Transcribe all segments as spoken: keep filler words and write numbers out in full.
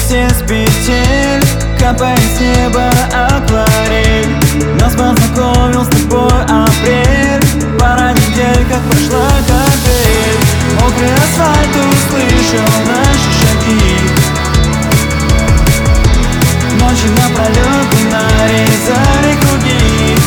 вместе с петель, капает с неба акварель. Нас познакомил с тобой апрель, пара недель, как прошла капель. Мокрый асфальт услышал наши шаги. Ночи напролет мы нарезали круги.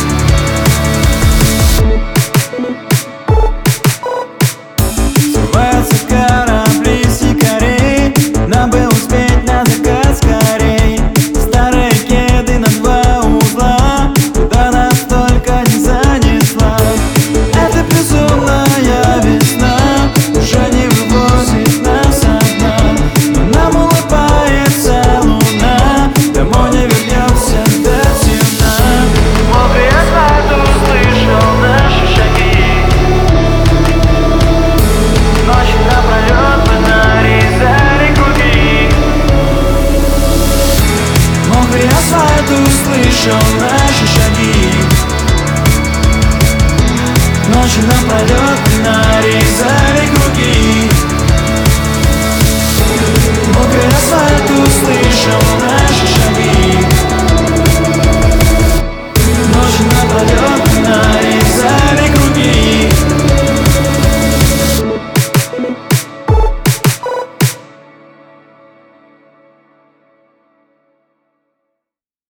Срываются корабли с якорей, нам бы успеть на закат скорей. Старые кеды на два угла, куда нас только не занесла. Это безумная весна уже не вывозит нас со дна. Но нам улыбается луна, домой не вернемся до темна. Мокрый асфальт услышал наши шаги. Ночи напролет мы нарезали круги. Мокрый асфальт услышал наши шаги. Ночи напролет мы нарезали круги.